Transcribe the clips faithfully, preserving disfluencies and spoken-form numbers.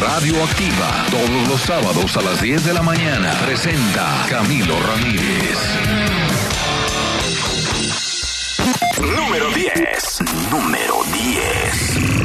Radioactiva, todos los sábados a las diez de la mañana, presenta Camilo Ramírez. Número diez. Número diez.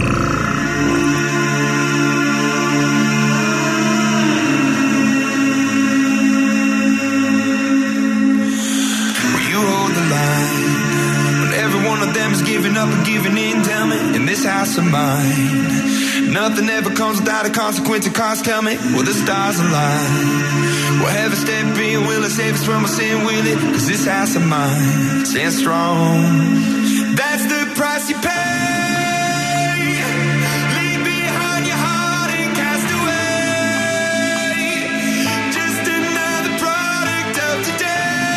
One of them is giving up and giving in, tell me, in this house of mine. Nothing ever comes without a consequence of cost, tell me, will the stars align? Will heaven step in, will it save us from our sin, will it? Cause this house of mine stands strong. That's the price you pay. Leave behind your heart and cast away. Just another product of today.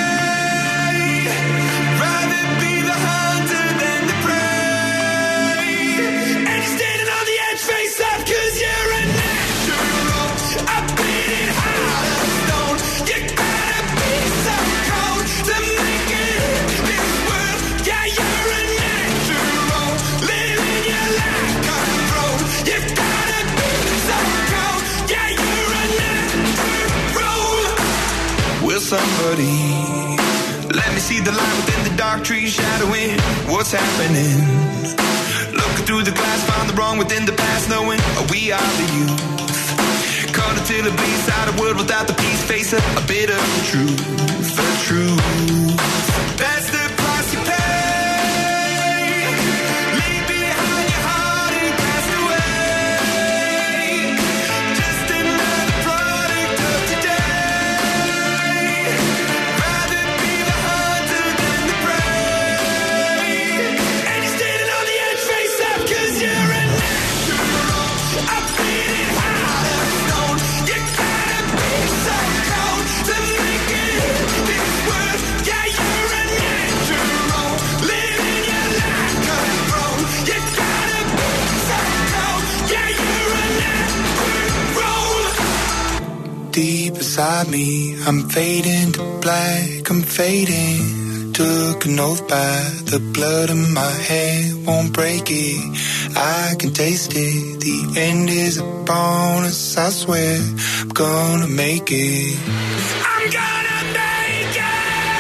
Somebody, let me see the light within the dark trees shadowing what's happening. Looking through the glass, find the wrong within the past, knowing we are the youth. Caught until it bleeds out a world without the peace, face a, a bit of the truth, the truth. That's the price you pay. Leave behind your heart and cast away. Just another product of today. Deep inside me, I'm fading to black, I'm fading. I took an oath by the blood in my head, won't break it, I can taste it. The end is upon us, I swear, I'm gonna make it. I'm gonna make it!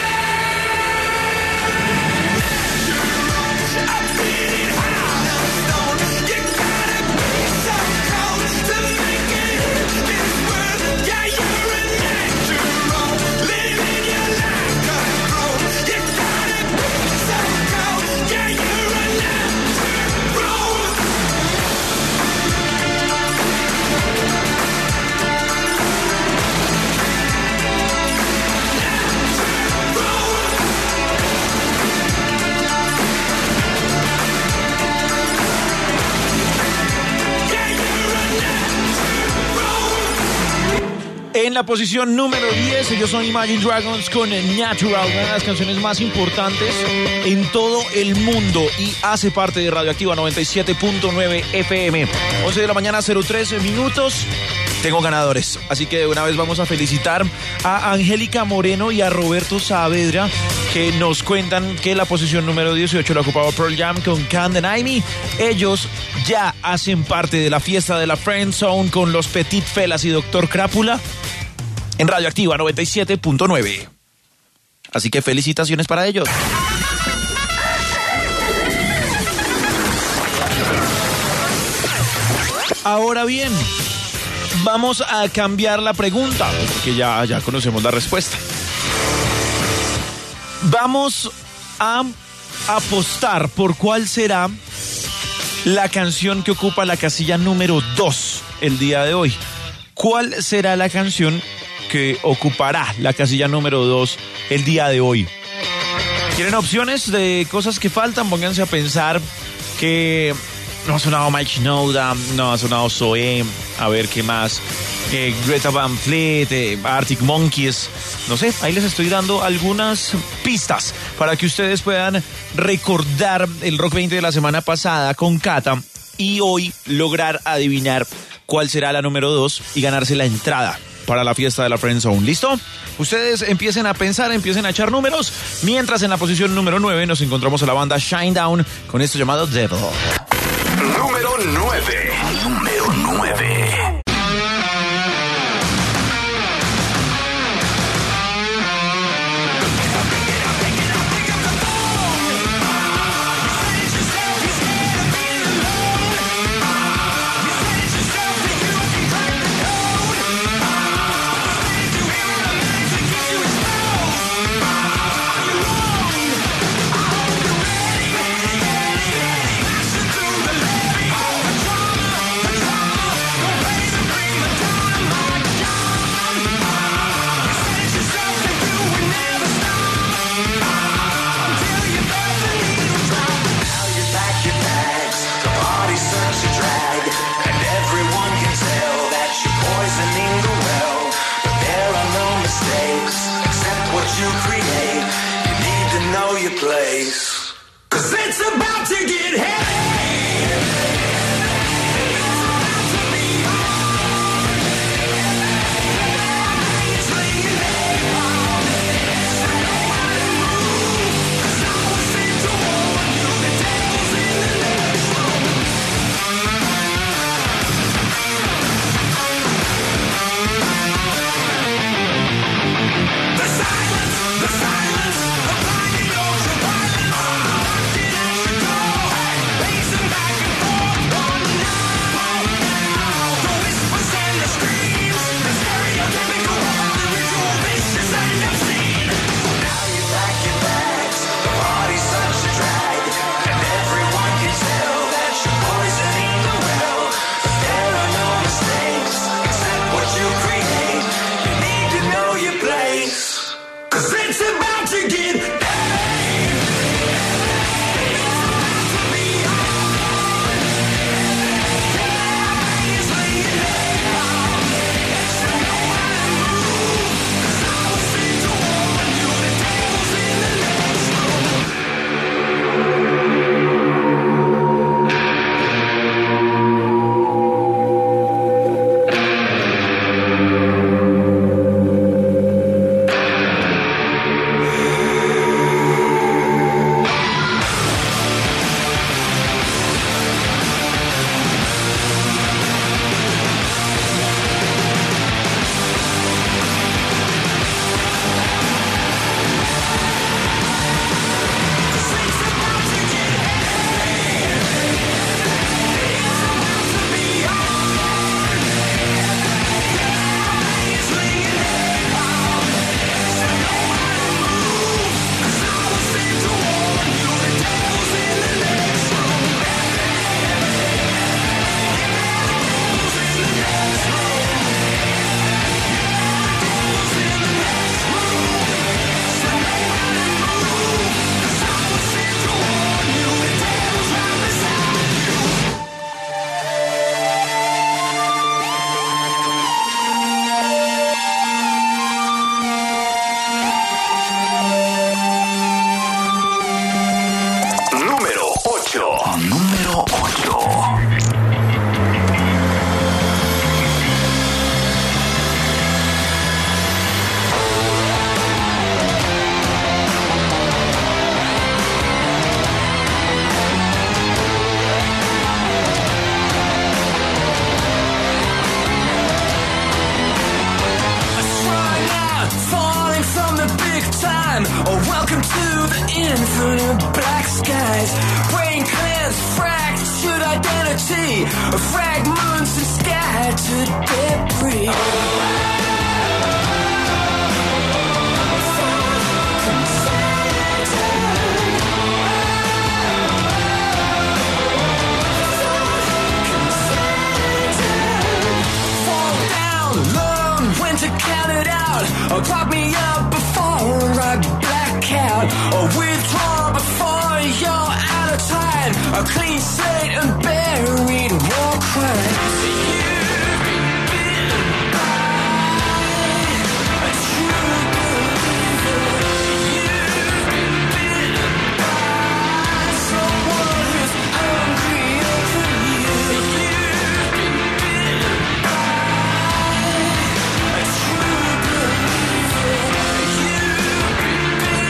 I'm feeling hot as stone, you gotta be so cold to make it in this world. Yeah, you're a natural, living your life control. You gotta be so cold, yeah, you're a natural. En la posición número diez, ellos son Imagine Dragons con Natural, una de las canciones más importantes en todo el mundo y hace parte de Radioactiva noventa y siete punto nueve F M. once de la mañana, cero tres minutos. Tengo ganadores, así que de una vez vamos a felicitar a Angélica Moreno y a Roberto Saavedra, que nos cuentan que la posición número dieciocho la ocupaba Pearl Jam con Can't Deny Me. Ellos ya hacen parte de la fiesta de la Friend Zone con los Petit Felas y Doctor Crápula en Radioactiva noventa y siete punto nueve. Así que felicitaciones para ellos. Ahora bien, vamos a cambiar la pregunta, porque ya, ya conocemos la respuesta. Vamos a apostar por cuál será la canción que ocupa la casilla número dos el día de hoy. ¿Cuál será la canción que ocupará la casilla número dos el día de hoy? ¿Quieren opciones de cosas que faltan? Pónganse a pensar que no ha sonado Mike Shinoda, no ha sonado Zoé, a ver qué más, eh, Greta Van Fleet, eh, Arctic Monkeys, no sé, ahí les estoy dando algunas pistas para que ustedes puedan recordar el Rock veinte de la semana pasada con Cata y hoy lograr adivinar cuál será la número dos y ganarse la entrada para la fiesta de la Friend Zone. ¿Listo? Ustedes empiecen a pensar, empiecen a echar números, mientras en la posición número nueve nos encontramos a la banda Shinedown con esto llamado Devil. Número nueve. Número nueve. place. 'Cause it's about to get heavy.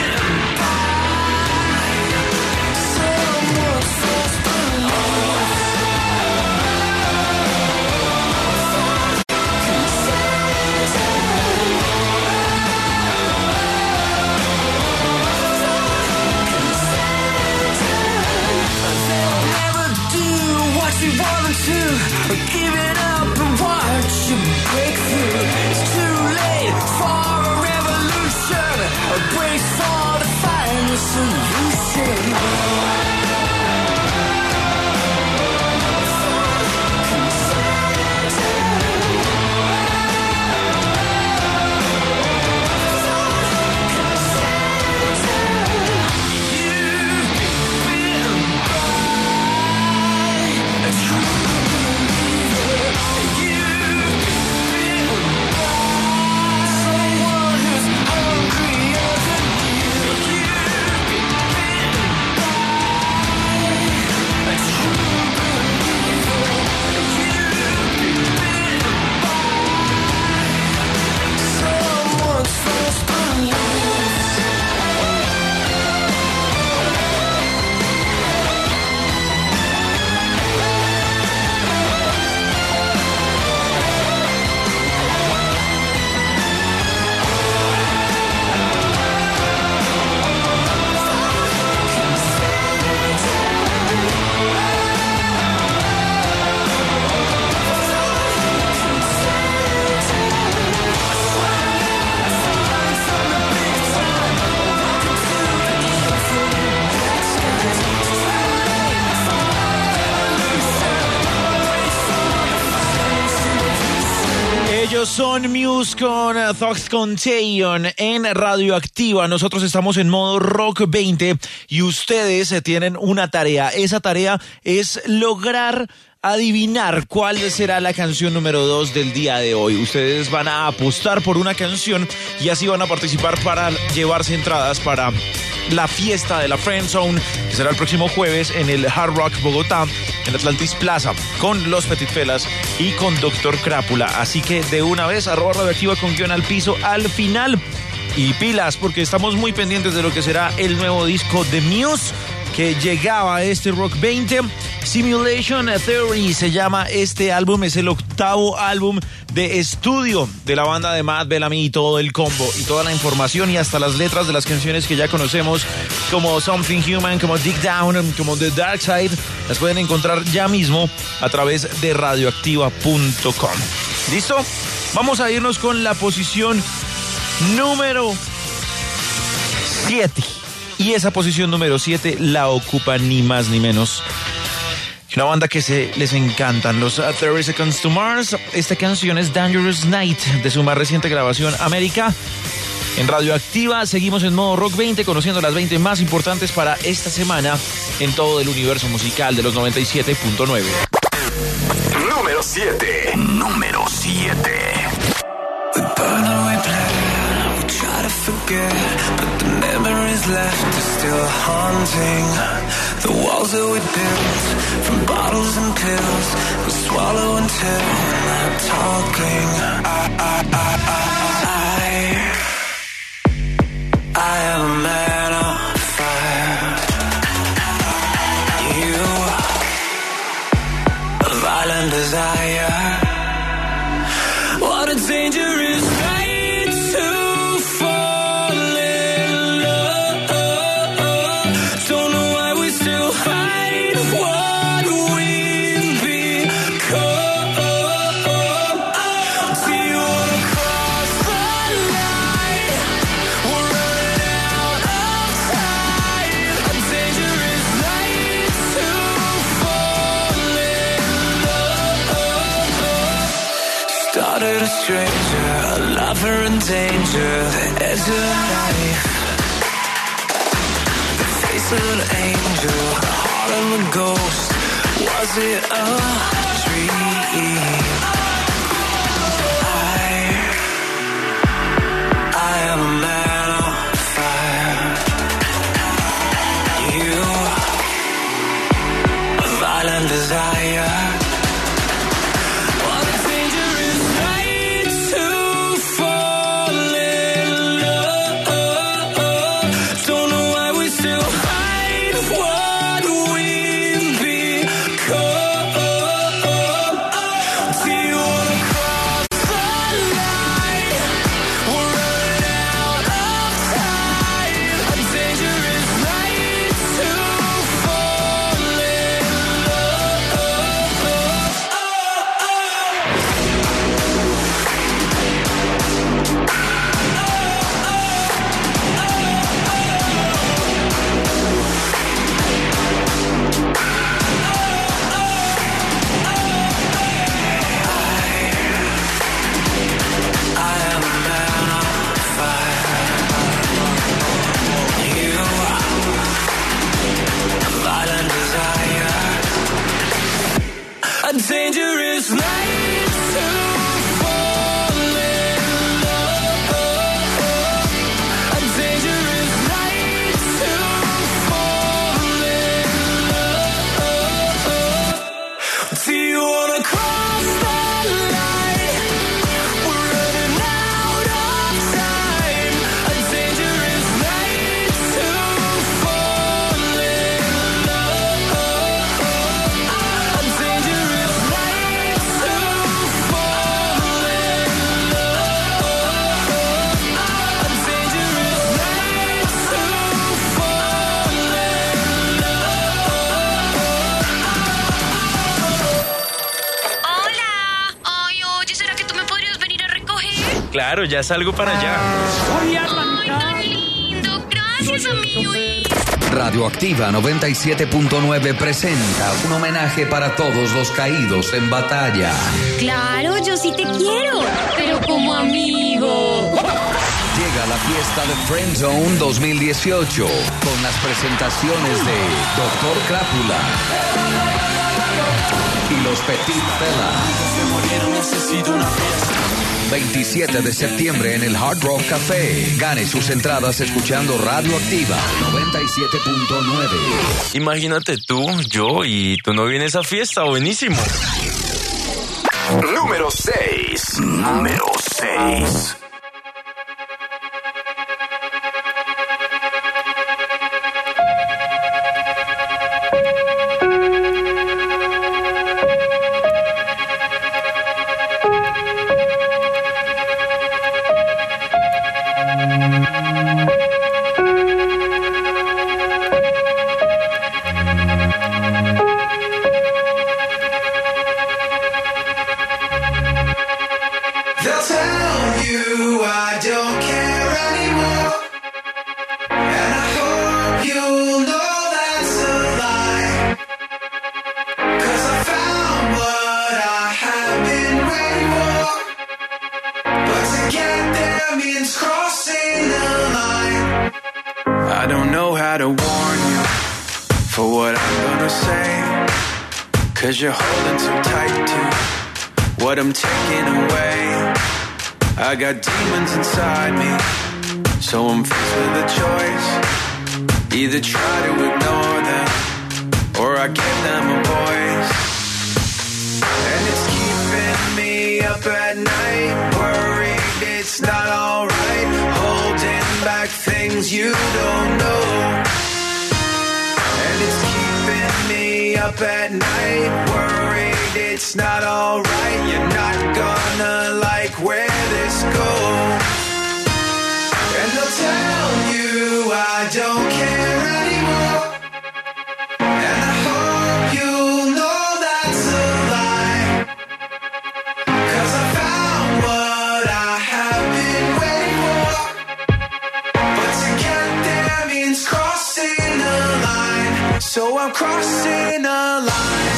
Someone Ellos son Muse con uh, Thoughts Contagion en Radioactiva. Nosotros estamos en modo Rock veinte y ustedes eh, tienen una tarea. Esa tarea es lograr adivinar cuál será la canción número dos del día de hoy. Ustedes van a apostar por una canción y así van a participar para llevarse entradas para la fiesta de la Friend Zone, que será el próximo jueves en el Hard Rock Bogotá, en Atlantis Plaza, con Los Petit Felas y con Doctor Crápula. Así que de una vez, arroba Radioactiva con guión al piso al final. Y pilas, porque estamos muy pendientes de lo que será el nuevo disco de Muse, que llegaba a este Rock veinte. Simulation Theory se llama este álbum, es el octavo álbum de estudio de la banda de Matt Bellamy y todo el combo, y toda la información y hasta las letras de las canciones que ya conocemos, como Something Human, como Dig Down, como The Dark Side, las pueden encontrar ya mismo a través de radioactiva punto com. ¿Listo? Vamos a irnos con la posición número siete. Y esa posición número siete la ocupa ni más ni menos que una banda que se les encantan, los uh, thirty Seconds to Mars. Esta canción es Dangerous Night, de su más reciente grabación, América. En Radioactiva seguimos en modo Rock veinte, conociendo las veinte más importantes para esta semana en todo el universo musical de los noventa y siete punto nueve. Número siete. Número siete. Try to forget, but the memories left are still haunting. The walls that we built from bottles and pills, we swallow until we're not talking. I, I, I, I, I, I am a man on fire. You, a violent desire. What a dangerous night to a stranger, a lover in danger, the edge of life, the face of an angel, the heart of a ghost. Was it a dream? I, I am a man on fire. You, a violent desire. Dangerous night to fall in love. A dangerous night to fall in love. Do you wanna cross that line? We're running out of time. A dangerous night to fall in love. A dangerous Claro, ya salgo para allá. ¡Ay, tan lindo! ¡Gracias, amigo! Radioactiva noventa y siete punto nueve presenta un homenaje para todos los caídos en batalla. Claro, yo sí te quiero, pero como amigo. Llega la fiesta de Friend Zone dos mil dieciocho con las presentaciones de Doctor Crápula y los Petit Fela. veintisiete de septiembre en el Hard Rock Café. Gane sus entradas escuchando Radio Activa noventa y siete punto nueve. Imagínate tú, yo y tu novio en esa fiesta, buenísimo. Número seis. Número seis. You're holding too tight to what I'm taking away. I got demons inside me, so I'm faced with a choice. Either try to ignore them, or I give them a voice. And it's keeping me up at night, worried it's not alright, holding back things you don't know. And it's keeping me up at night, worried it's not alright. You're not gonna like where this goes. And they'll tell you I don't care anymore, and I hope you'll know that's a lie. Cause I found what I have been waiting for, but to get there means crossing a line. So I'm crossing a line.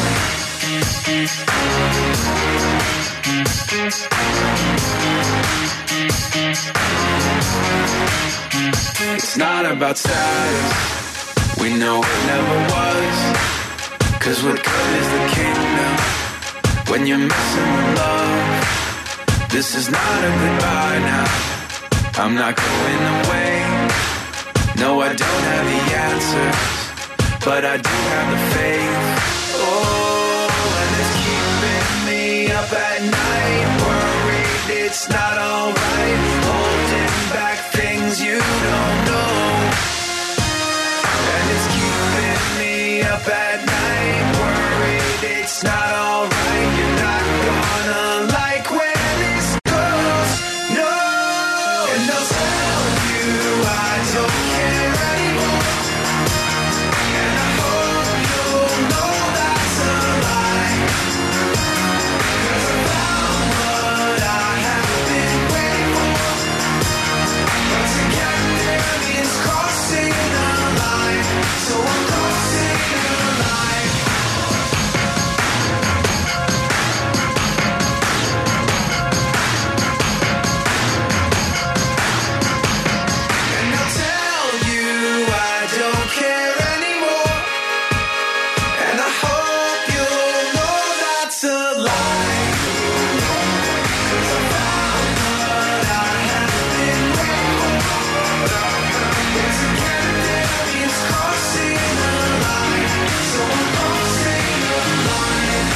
It's not about status, we know it never was. Cause what good is the kingdom when you're messing with love? This is not a goodbye now, I'm not going away. No, I don't have the answers, but I do have the faith. Oh, and it's keeping me up at night, worried it's not alright, holding back things you don't know. And it's keeping me up at night, worried it's not alright. You're not gonna like where this goes, no. And they'll tell you I don't care anymore, and I hope you'll know that's a lie. Cause I found what I have been waiting for, but to get there means crossing a line. So I'm crossing a line. And I'll tell you I don't care anymore, and I hope you'll know that's a lie. Cause I found what I have been waiting for, but to get there means crossing a line. So I'm crossing a line.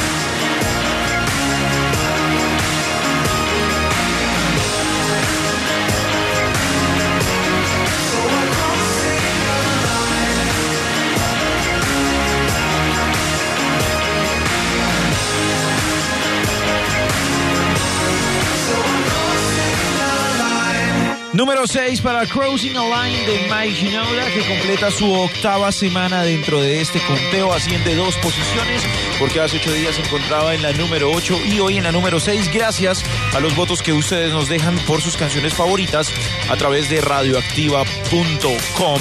So I'm crossing a line. So I'm crossing a line. Número seis para Crossing a Line de Mike Shinoda, que completa su octava semana dentro de este conteo, asciende dos posiciones, porque hace ocho días se encontraba en la número ocho y hoy en la número seis, gracias a los votos que ustedes nos dejan por sus canciones favoritas a través de radioactiva punto com.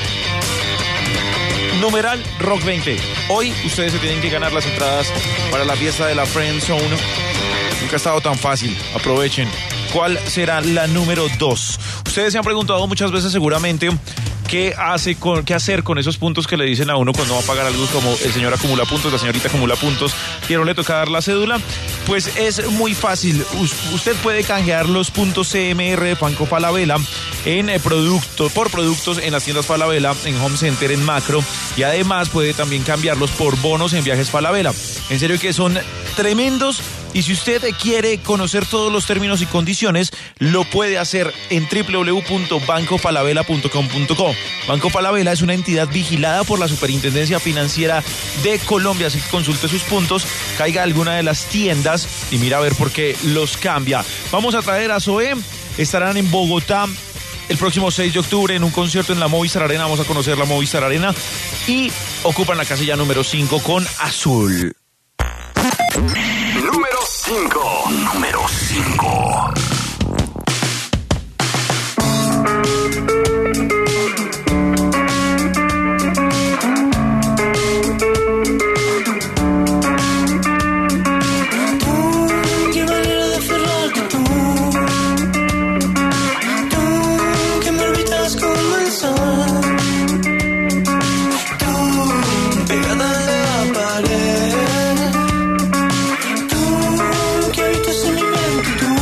Numeral Rock veinte. Hoy ustedes se tienen que ganar las entradas para la fiesta de la Friend Zone. Nunca ha estado tan fácil. Aprovechen. ¿Cuál será la número dos? Ustedes se han preguntado muchas veces seguramente qué hace con, qué hacer con esos puntos que le dicen a uno cuando va a pagar algo, como el señor acumula puntos, la señorita acumula puntos y no le toca dar la cédula. Pues es muy fácil. Usted puede canjear los puntos C M R de Banco Falabella en productos, por productos en las tiendas Falabella, en Home Center, en Macro, y además puede también cambiarlos por bonos en viajes Falabella. En serio que son tremendos. Y si usted quiere conocer todos los términos y condiciones, lo puede hacer en doble u doble u doble u punto banco falabella punto com punto co. Banco Falabella es una entidad vigilada por la Superintendencia Financiera de Colombia, así que consulte sus puntos, caiga a alguna de las tiendas y mira a ver por qué los cambia. Vamos a traer a Zoé, estarán en Bogotá el próximo seis de octubre en un concierto en la Movistar Arena. Vamos a conocer la Movistar Arena y ocupan la casilla número cinco con Azul. Número cinco. Número cinco. Tú, que habitas en mi mente, tú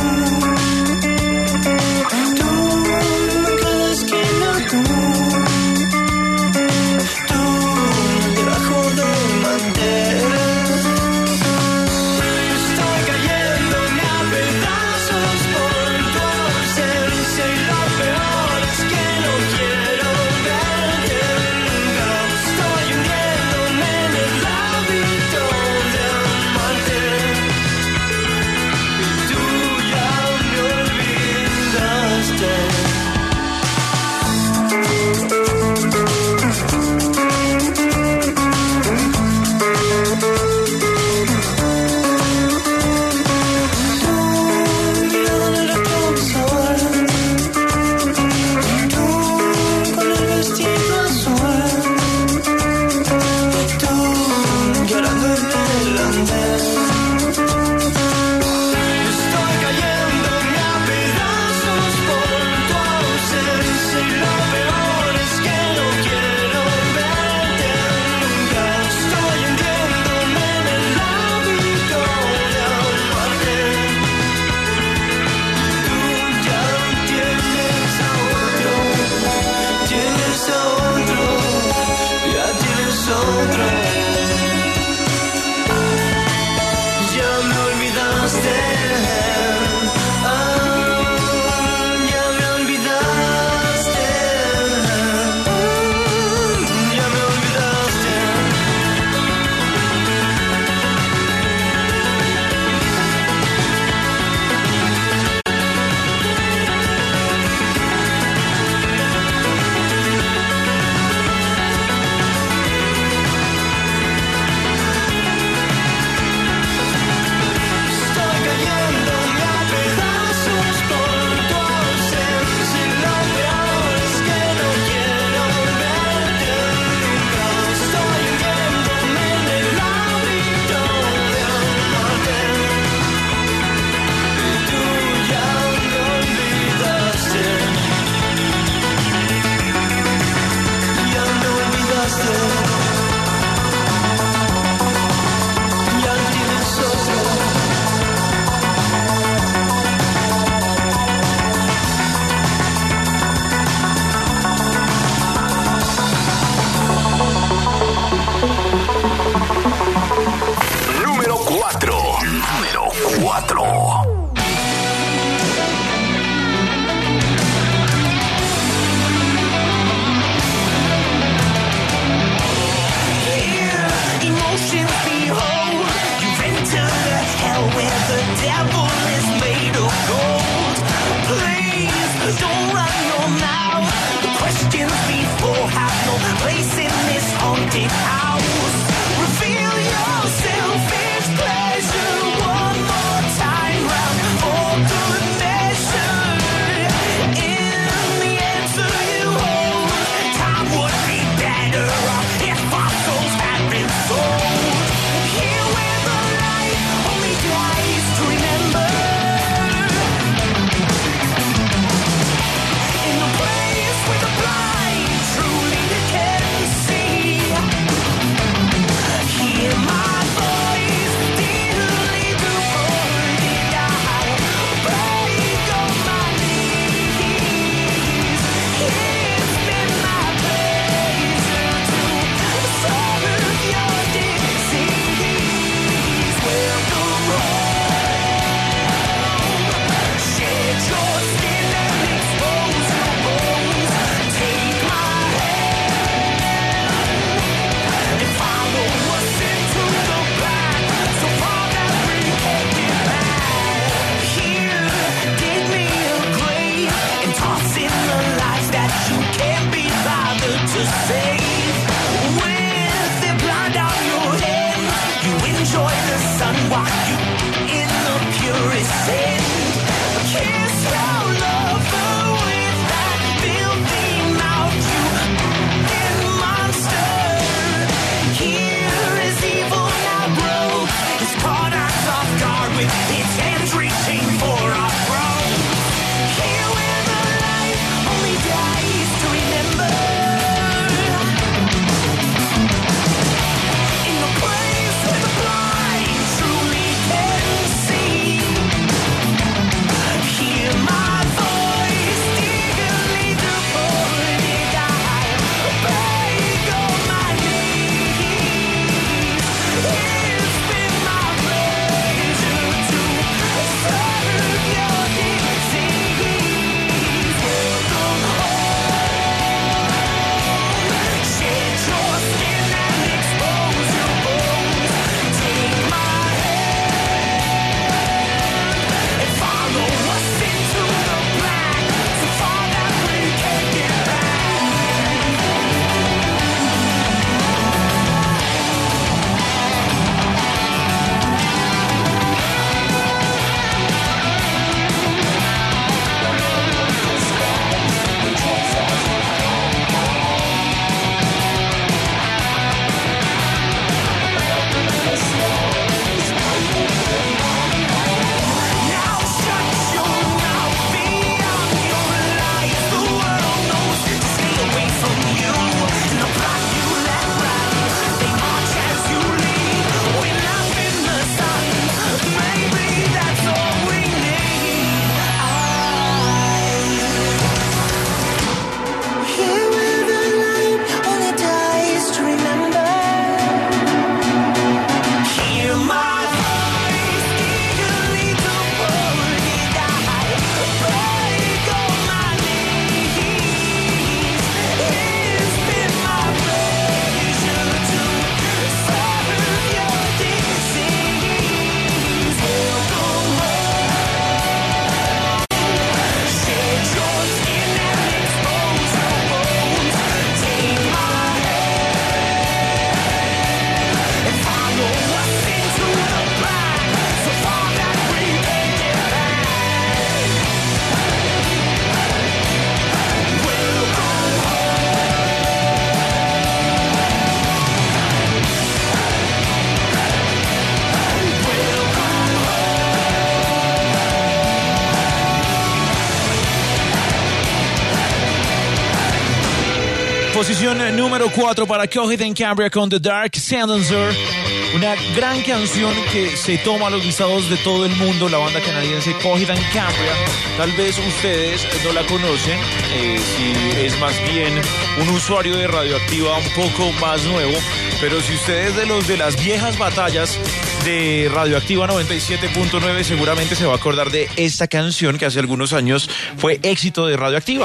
Posición número cuatro para Coheed and Cambria con The Dark Silencer. Una gran canción que se toma a los listados de todo el mundo, la banda canadiense Coheed and Cambria. Tal vez ustedes no la conocen, eh, si es más bien un usuario de Radioactiva un poco más nuevo, pero si usted es de los de las viejas batallas de Radioactiva noventa y siete punto nueve, seguramente se va a acordar de esta canción que hace algunos años fue éxito de Radioactiva.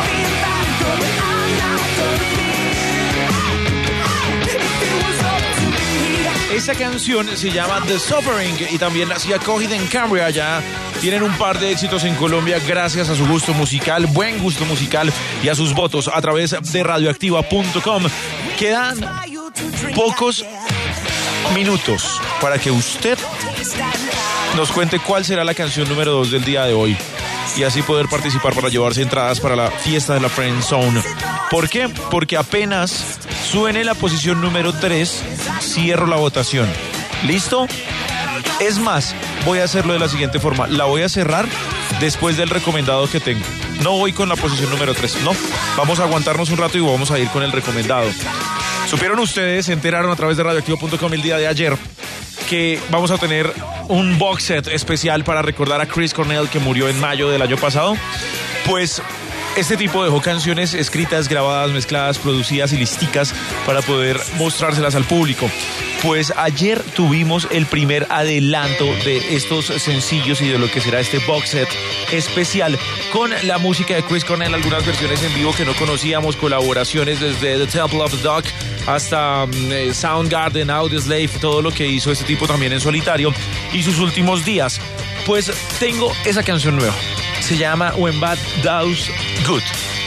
Esa canción se llama The Suffering y también la hacía Coheed and Cambria. Ya tienen un par de éxitos en Colombia gracias a su gusto musical, buen gusto musical y a sus votos a través de radioactiva punto com. Quedan pocos minutos para que usted nos cuente cuál será la canción número dos del día de hoy y así poder participar para llevarse entradas para la fiesta de la Friend Zone. ¿Por qué? Porque apenas suene la posición número tres, cierro la votación. ¿Listo? Es más, voy a hacerlo de la siguiente forma. La voy a cerrar después del recomendado que tengo. No voy con la posición número tres, no. Vamos a aguantarnos un rato y vamos a ir con el recomendado. ¿Supieron ustedes, se enteraron a través de radioactivo punto com el día de ayer, que vamos a tener un box set especial para recordar a Chris Cornell, que murió en mayo del año pasado? Pues este tipo dejó canciones escritas, grabadas, mezcladas, producidas y listicas para poder mostrárselas al público. Pues ayer tuvimos el primer adelanto de estos sencillos y de lo que será este box set especial con la música de Chris Cornell, algunas versiones en vivo que no conocíamos, colaboraciones desde The Temple of the Dog hasta um, Soundgarden, Audioslave, todo lo que hizo este tipo también en solitario y sus últimos días. Pues tengo esa canción nueva. Se llama When Bad Does Good.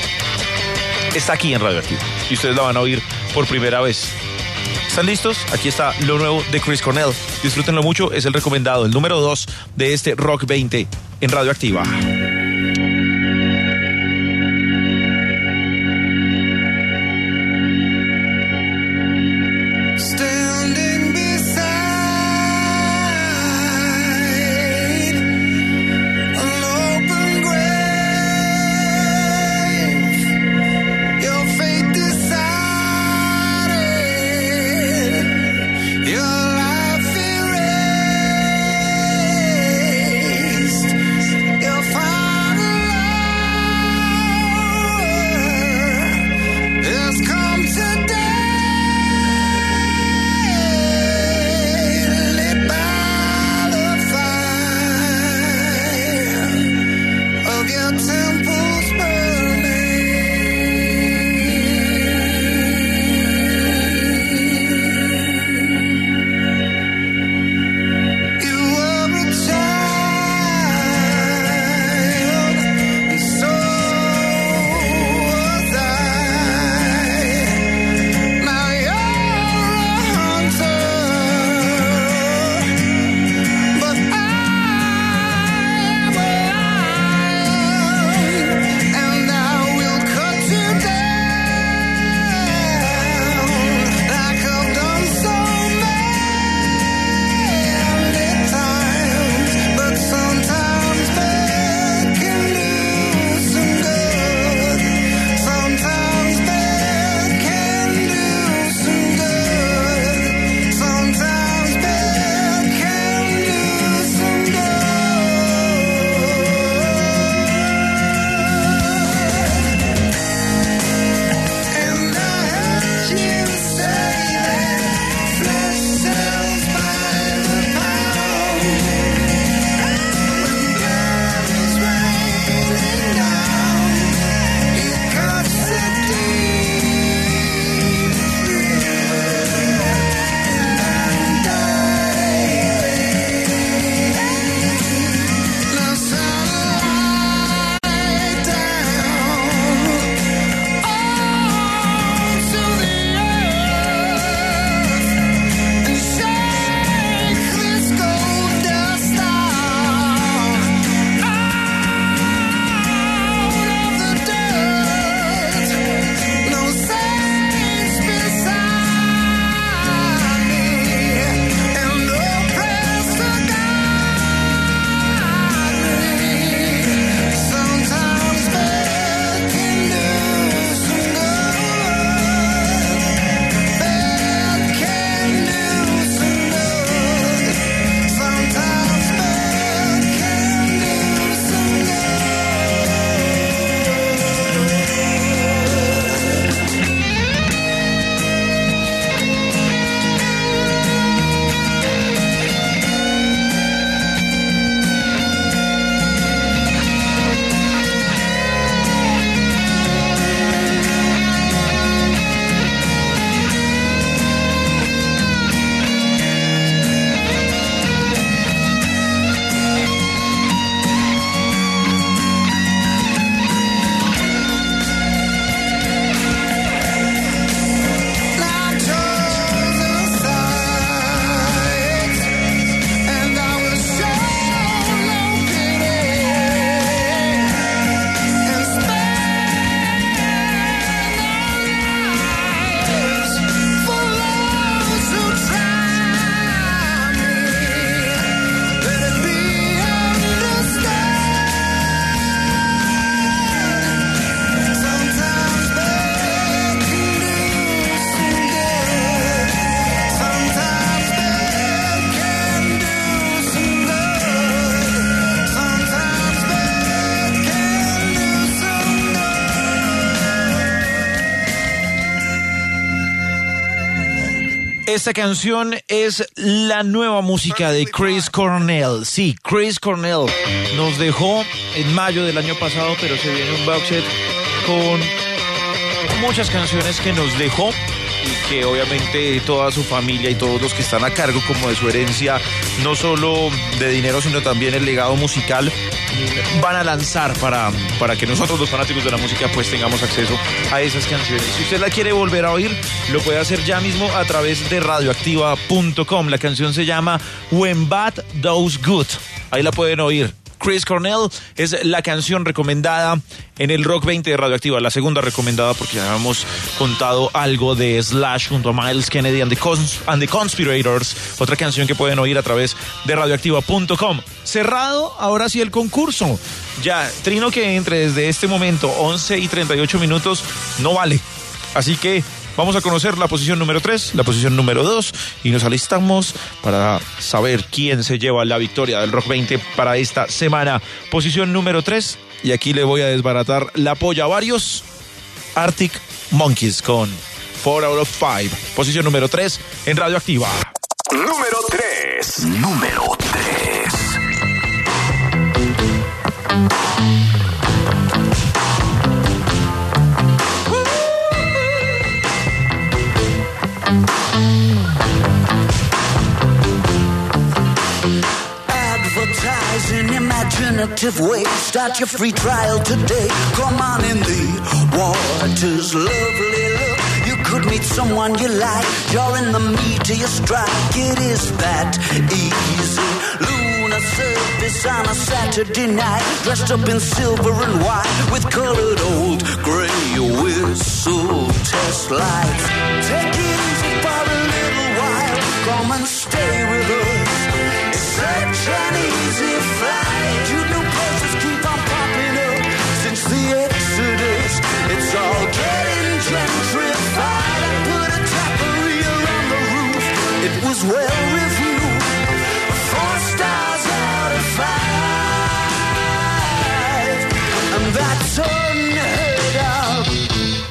Está aquí en Radioactiva y ustedes la van a oír por primera vez. ¿Están listos? Aquí está lo nuevo de Chris Cornell. Disfrútenlo mucho, es el recomendado, el número dos de este Rock veinte en Radioactiva. You'll find Esta canción es la nueva música de Chris Cornell. Sí, Chris Cornell nos dejó en mayo del año pasado, pero se viene un box set con muchas canciones que nos dejó y que obviamente toda su familia y todos los que están a cargo como de su herencia, no solo de dinero, sino también el legado musical, van a lanzar para, para que nosotros los fanáticos de la música pues tengamos acceso a esas canciones. Si usted la quiere volver a oír, lo puede hacer ya mismo a través de radioactiva punto com. La canción se llama When Bad Does Good. Ahí la pueden oír. Chris Cornell es la canción recomendada en el Rock veinte de Radioactiva, la segunda recomendada porque ya hemos contado algo de Slash junto a Miles Kennedy and the, Cons- and the Conspirators, otra canción que pueden oír a través de radioactiva punto com. Cerrado, ahora sí el concurso. Ya, trino que entre desde este momento, once y treinta y ocho minutos, no vale. Así que vamos a conocer la posición número tres, la posición número dos y nos alistamos para saber quién se lleva la victoria del Rock veinte para esta semana. Posición número tres, y aquí le voy a desbaratar la polla a varios. Arctic Monkeys con four out of five. Posición número tres en Radioactiva. Número tres. Número tres. In imaginative way, start your free trial today. Come on in the waters, lovely look. You could meet someone you like. You're in the meat of your strike. It is that easy. Lunar surface on a Saturday night, dressed up in silver and white with colored old gray whistle test lights. Take it easy for a little while. Come and stay with us. Such an easy flight. You new places keep on popping up since the Exodus. It's all getting gentrified. I put a taqueria on the roof. It was well reviewed. Four stars out of five. And that's unheard of.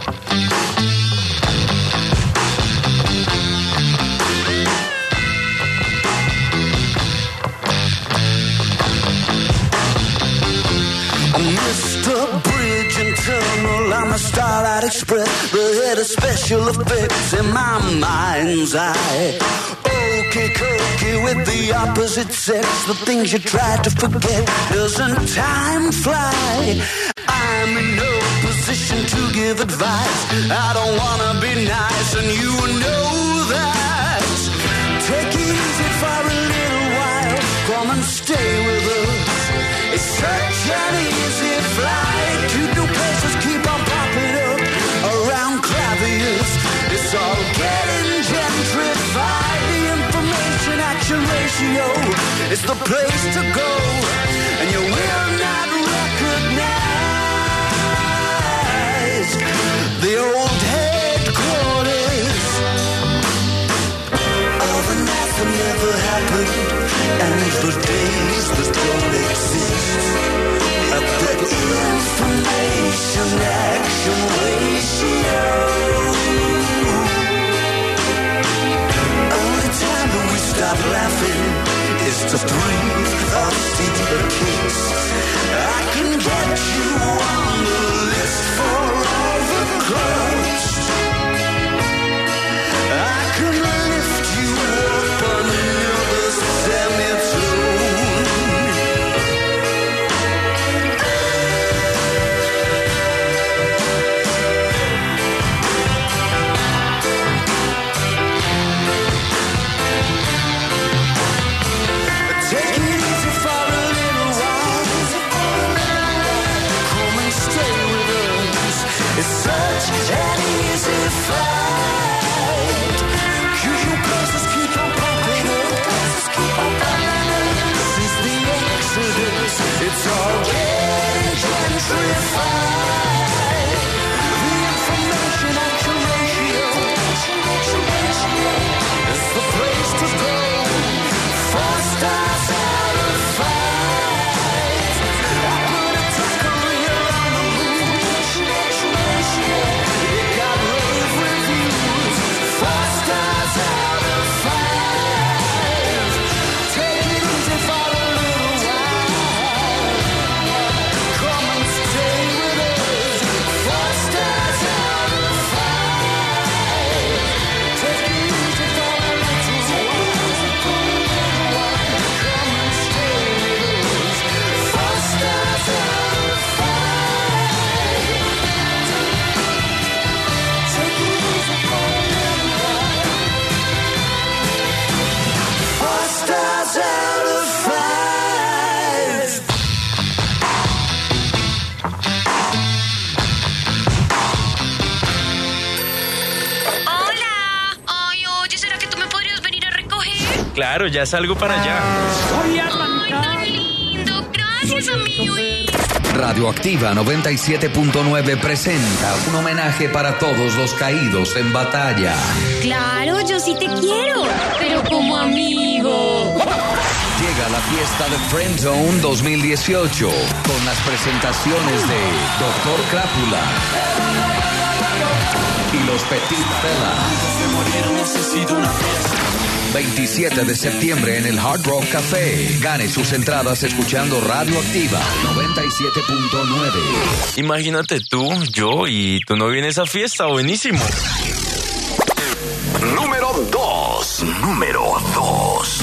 Mister Bridge and Tunnel on the Starlight Express, the head of special effects in my mind's eye. Okey cokey with the opposite sex, the things you try to forget. Doesn't time fly? I'm in no position to give advice. I don't wanna be nice, and you know that. Take it easy for a little while. Come and stay with us. It's such an easy flight. Two new places keep on popping up around Clavius. It's all getting gentrified. The information action ratio is the place to go, and you will not recognize the old headquarters of an anthem never happened, and for days that don't exist. The information action ratio. Only time that we stop laughing is to breathe or see the kiss. I can get you on the list for all the clubs. I can lift you up another semitone. It's such an easy flight. You, you places keep on popping up. Since the Exodus, it's all getting gentrified. The information action ratio is the place to go. Four stars out of five. I put a taqueria on the moon. It got rave reviews. claro, ya salgo para allá. Voy a arrancar. Lindo, gracias, amigo. Radioactiva noventa y siete punto nueve presenta un homenaje para todos los caídos en batalla. Claro, yo sí te quiero, pero como amigo. Llega la fiesta de Friend Zone dos mil dieciocho con las presentaciones de Doctor Crápula y los Petit Fela. veintisiete de septiembre en el Hard Rock Café. Gane sus entradas escuchando Radioactiva noventa y siete punto nueve. Imagínate tú, yo y tu novio en esa fiesta, buenísimo. Número dos. Número dos.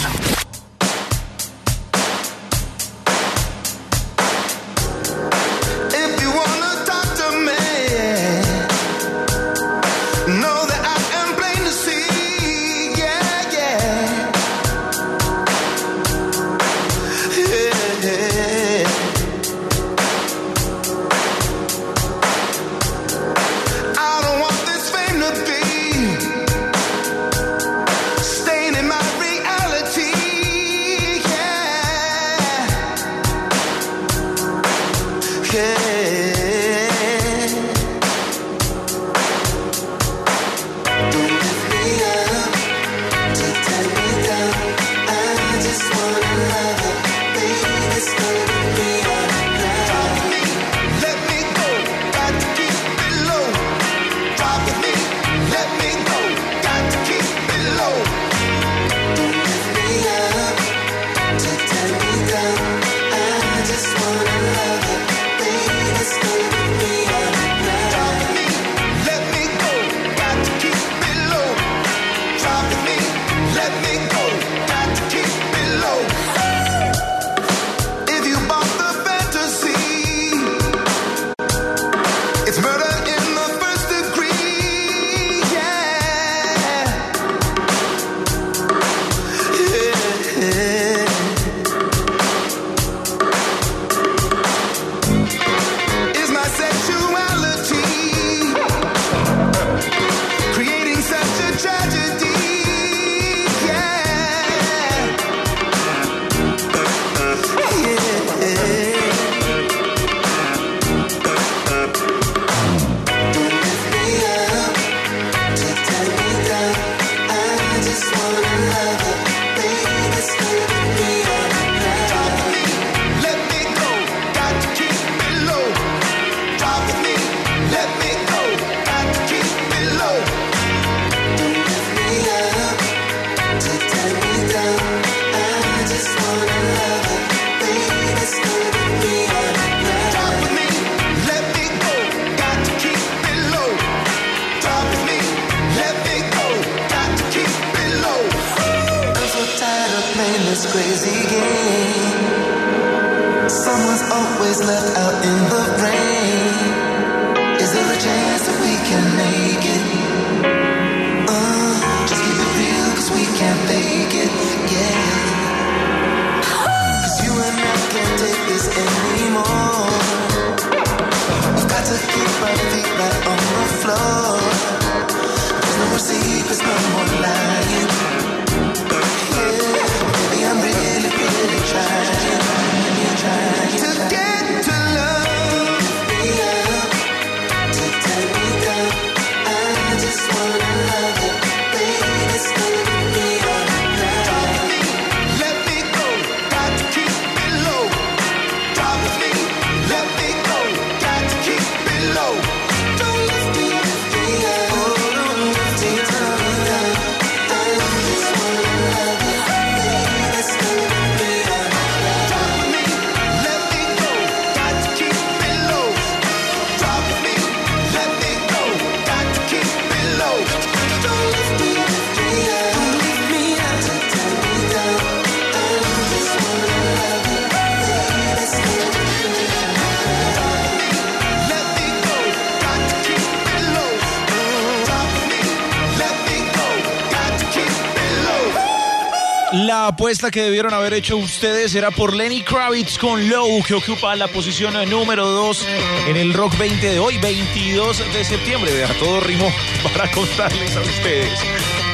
La apuesta que debieron haber hecho ustedes era por Lenny Kravitz con Low, que ocupa la posición número dos en el Rock veinte de hoy, veintidós de septiembre. Vea, todo rimó para contarles a ustedes.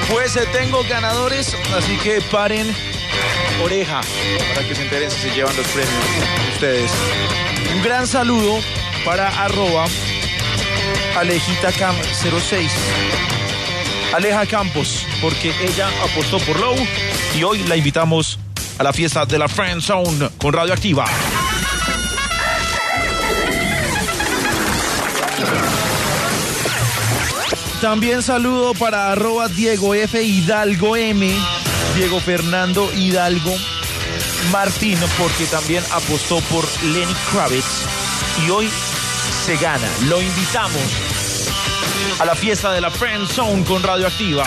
Pues eh, tengo ganadores, así que paren oreja para que se enteren si se llevan los premios ustedes. Un gran saludo para arroba alejitacam cero seis. Aleja Campos, porque ella apostó por Low y hoy la invitamos a la fiesta de la Friend Zone con Radioactiva. También saludo para arroba Diego F. Hidalgo M, Diego Fernando Hidalgo Martín, porque también apostó por Lenny Kravitz y hoy se gana. Lo invitamos a la fiesta de la Friend Zone con Radioactiva.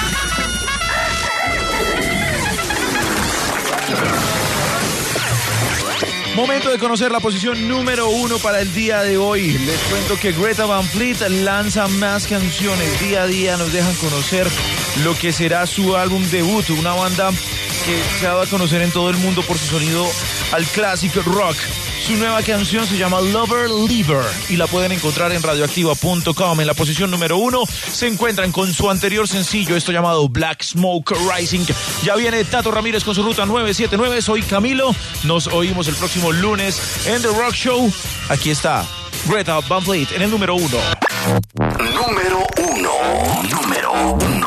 Momento de conocer la posición número uno para el día de hoy. Les cuento que Greta Van Fleet lanza más canciones. Día a día nos dejan conocer lo que será su álbum debut. Una banda que se ha dado a conocer en todo el mundo por su sonido al clásico rock. Su nueva canción se llama Lover Leaver y la pueden encontrar en radioactiva punto com. En la posición número uno se encuentran con su anterior sencillo, esto llamado Black Smoke Rising. Ya viene Tato Ramírez con su ruta nueve siete nueve. Soy Camilo. Nos oímos el próximo lunes en The Rock Show. Aquí está Greta Van Fleet en el número uno. Número uno. Número uno.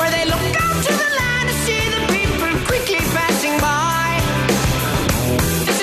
Quickly passing by.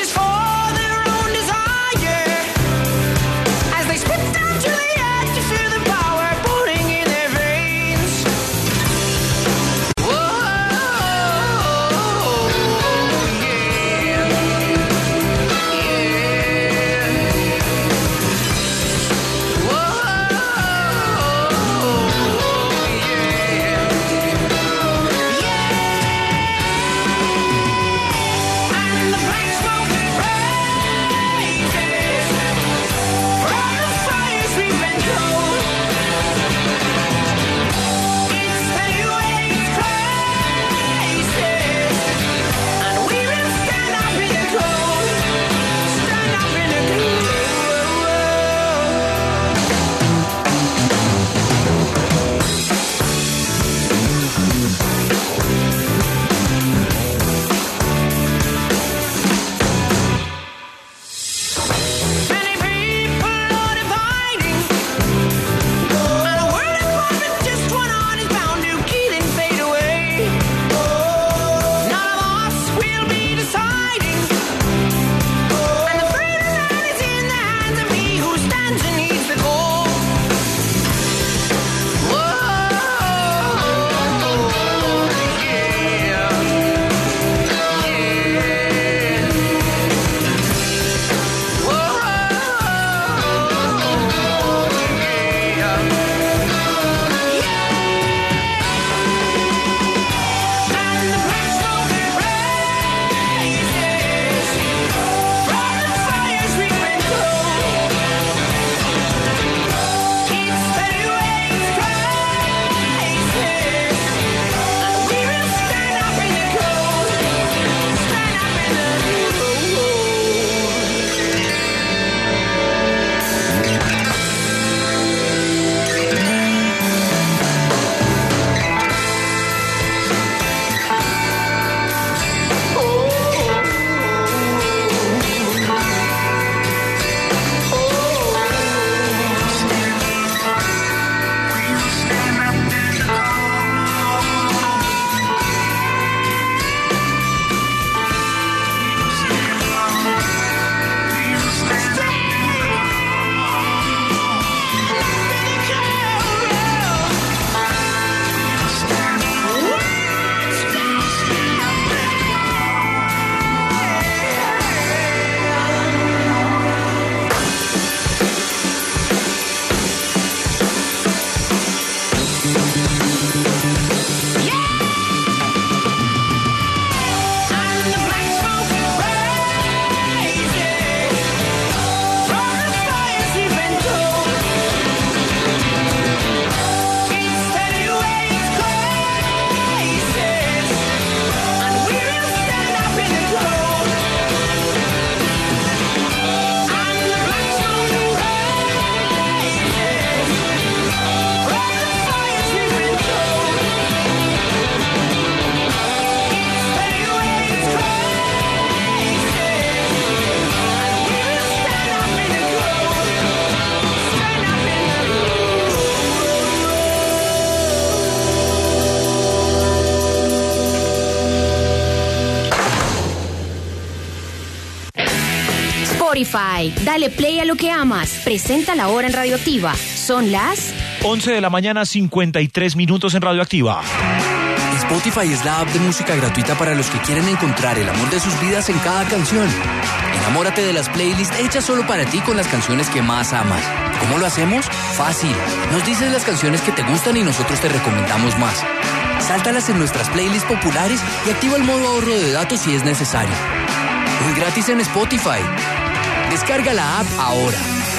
Spotify. Dale play a lo que amas. Presenta la hora en Radioactiva. Son las once de la mañana, cincuenta y tres minutos en Radioactiva. Spotify es la app de música gratuita para los que quieren encontrar el amor de sus vidas en cada canción. Enamórate de las playlists hechas solo para ti con las canciones que más amas. ¿Cómo lo hacemos? Fácil. Nos dices las canciones que te gustan y nosotros te recomendamos más. Sáltalas en nuestras playlists populares y activa el modo ahorro de datos si es necesario. Muy gratis en Spotify. Descarga la app ahora.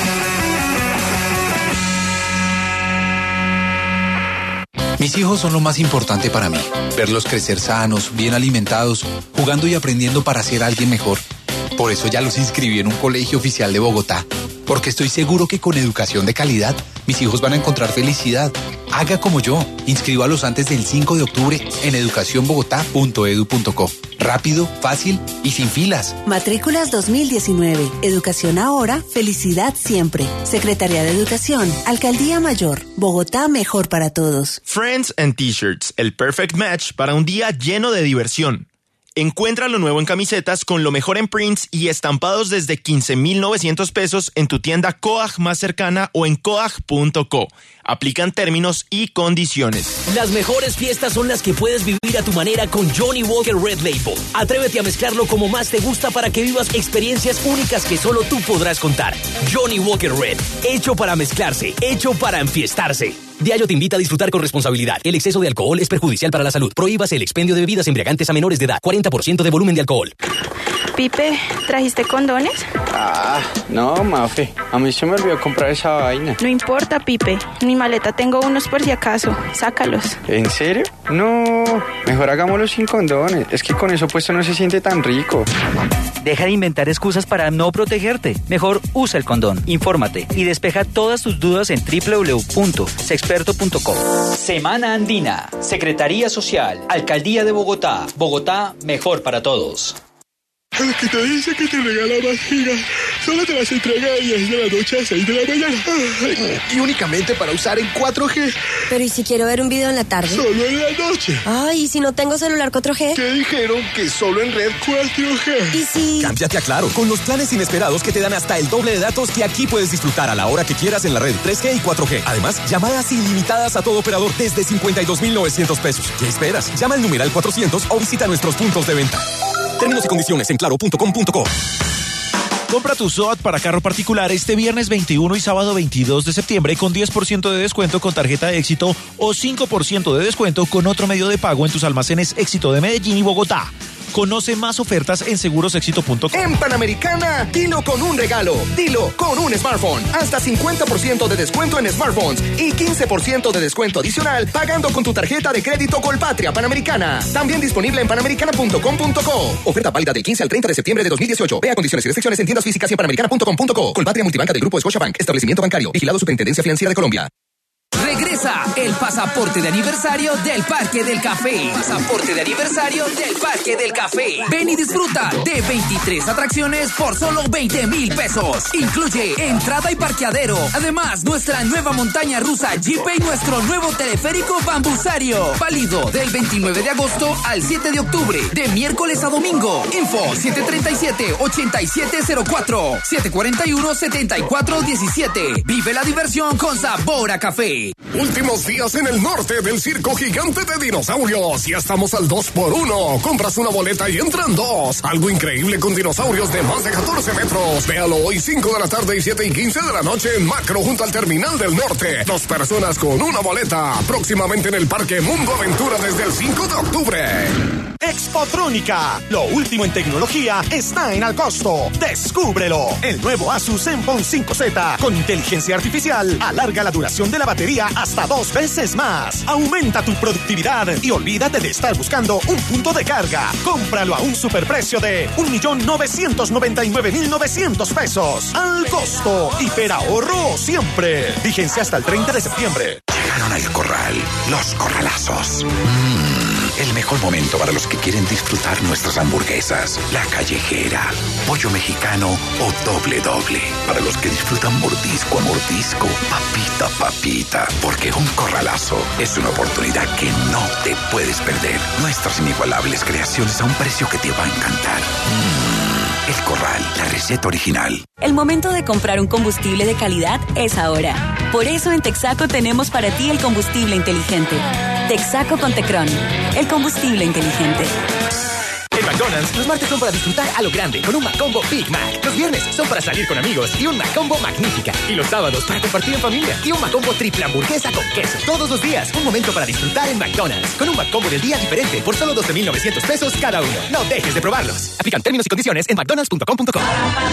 Mis hijos son lo más importante para mí. Verlos crecer sanos, bien alimentados, jugando y aprendiendo para ser alguien mejor. Por eso ya los inscribí en un colegio oficial de Bogotá. Porque estoy seguro que con educación de calidad, mis hijos van a encontrar felicidad. Haga como yo. Inscríbalos antes del cinco de octubre en educación bogotá punto edu punto co. Rápido, fácil y sin filas. Matrículas dos mil diecinueve. Educación ahora, felicidad siempre. Secretaría de Educación, Alcaldía Mayor. Bogotá, mejor para todos. Friends and T-Shirts, el perfect match para un día lleno de diversión. Encuentra lo nuevo en camisetas con lo mejor en prints y estampados desde quince mil novecientos pesos en tu tienda Coag más cercana o en coag punto co. Aplican términos y condiciones. Las mejores fiestas son las que puedes vivir a tu manera con Johnny Walker Red Label. Atrévete a mezclarlo como más te gusta para que vivas experiencias únicas que solo tú podrás contar. Johnny Walker Red, hecho para mezclarse, hecho para enfiestarse. Diageo te invita a disfrutar con responsabilidad. El exceso de alcohol es perjudicial para la salud. Prohíbase el expendio de bebidas embriagantes a menores de edad. cuarenta por ciento de volumen de alcohol. Pipe, ¿trajiste condones? Ah, no, Mafe. A mí se me olvidó comprar esa vaina. No importa, Pipe. En mi maleta tengo unos por si acaso. Sácalos. ¿En serio? No, mejor hagámoslo sin condones. Es que con eso puesto no se siente tan rico. Deja de inventar excusas para no protegerte. Mejor usa el condón, infórmate y despeja todas tus dudas en doble u doble u doble u punto sexperto punto com. Semana Andina, Secretaría Social, Alcaldía de Bogotá. Bogotá, mejor para todos. El que te dice que te regala más gigas, solo te las entrega de diez de la noche a seis de la mañana. Y únicamente para usar en cuatro G. Pero ¿y si quiero ver un video en la tarde? Solo en la noche. Ay, ¿y si no tengo celular cuatro G? ¿Qué dijeron? Que solo en red cuatro G. ¿Y si...? Cámbiate a Claro, con los planes inesperados que te dan hasta el doble de datos que aquí puedes disfrutar a la hora que quieras en la red tres G y cuatro G. Además, llamadas ilimitadas a todo operador desde cincuenta y dos mil novecientos pesos. ¿Qué esperas? Llama al numeral cuatrocientos o visita nuestros puntos de venta. Términos y condiciones en claro punto com punto co. Compra tu S O A T para carro particular este viernes veintiuno y sábado veintidós de septiembre con diez por ciento de descuento con tarjeta de Éxito o cinco por ciento de descuento con otro medio de pago en tus almacenes Éxito de Medellín y Bogotá. Conoce más ofertas en seguros éxito punto com. En Panamericana, dilo con un regalo. Dilo con un smartphone. Hasta cincuenta por ciento de descuento en smartphones y quince por ciento de descuento adicional pagando con tu tarjeta de crédito Colpatria Panamericana. También disponible en panamericana punto com punto co. Oferta válida del quince al treinta de septiembre de dos mil dieciocho. Vea condiciones y restricciones en tiendas físicas y en panamericana punto com punto co. Colpatria Multibanca del Grupo Scotiabank. Establecimiento bancario. Vigilado Superintendencia Financiera de Colombia. Regresa el pasaporte de aniversario del Parque del Café. Pasaporte de aniversario del Parque del Café. Ven y disfruta de veintitrés atracciones por solo veinte mil pesos. Incluye entrada y parqueadero. Además, nuestra nueva montaña rusa Jeepé y nuestro nuevo teleférico Bambusario. Válido del veintinueve de agosto al siete de octubre. De miércoles a domingo. Info siete treinta y siete, ochenta y siete cero cuatro. siete cuarenta y uno, setenta y cuatro diecisiete. Vive la diversión con sabor a café. Últimos días en el norte del circo gigante de dinosaurios. Ya estamos al dos por uno. Compras una boleta y entran dos. Algo increíble con dinosaurios de más de catorce metros. Véalo hoy cinco de la tarde y siete y quince de la noche en Macro junto al Terminal del Norte. Dos personas con una boleta. Próximamente en el Parque Mundo Aventura desde el cinco de octubre. Expotrónica, lo último en tecnología está en Alcosto. Descúbrelo. El nuevo Asus Zenfone cinco Z con inteligencia artificial alarga la duración de la batería hasta dos veces más. Aumenta tu productividad y olvídate de estar buscando un punto de carga. Cómpralo a un superprecio de un millón novecientos noventa y nueve mil novecientos pesos. Al costo, hiperahorro siempre. Vigencia hasta el treinta de septiembre. Llegaron al corral, los corralazos. Mmm. El mejor momento para los que quieren disfrutar nuestras hamburguesas, la callejera, pollo mexicano o doble doble. Para los que disfrutan mordisco a mordisco, papita a papita. Porque un corralazo es una oportunidad que no te puedes perder. Nuestras inigualables creaciones a un precio que te va a encantar. Mm. El Corral, la receta original. El momento de comprar un combustible de calidad es ahora. Por eso en Texaco tenemos para ti el combustible inteligente. Texaco con Tecron, el combustible inteligente. En McDonald's, los martes son para disfrutar a lo grande con un McCombo Big Mac. Los viernes son para salir con amigos y un McCombo Magnífica. Y los sábados para compartir en familia y un McCombo Triple Hamburguesa con queso. Todos los días, un momento para disfrutar en McDonald's. Con un McCombo del día diferente por solo doce mil novecientos pesos cada uno. No dejes de probarlos. Aplican términos y condiciones en mcdonalds punto com punto co.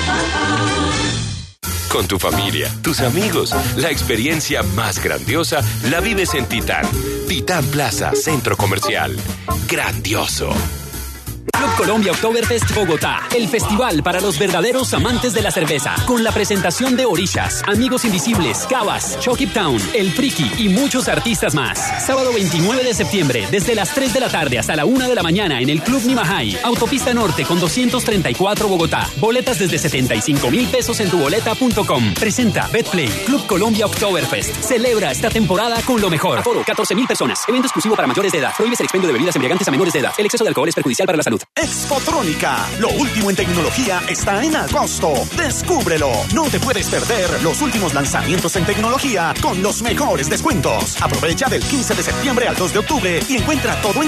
Con tu familia, tus amigos, la experiencia más grandiosa la vives en Titán. Titán Plaza, Centro Comercial. Grandioso. Club Colombia Oktoberfest Bogotá, el festival para los verdaderos amantes de la cerveza, con la presentación de Orishas, Amigos Invisibles, Cabas, Chucky Town, El Friki y muchos artistas más. Sábado veintinueve de septiembre, desde las tres de la tarde hasta la una de la mañana en el Club Nimajay, Autopista Norte con doscientos treinta y cuatro Bogotá. Boletas desde setenta y cinco mil pesos en tu boleta punto com. Presenta Betplay, Club Colombia Oktoberfest. Celebra esta temporada con lo mejor. Aforo catorce mil personas. Evento exclusivo para mayores de edad. Prohíbes el expendio de bebidas embriagantes a menores de edad. El exceso de alcohol es perjudicial para la salud. Expotrónica, lo último en tecnología está en agosto. Descúbrelo. No te puedes perder los últimos lanzamientos en tecnología con los mejores descuentos. Aprovecha del quince de septiembre al dos de octubre y encuentra todo en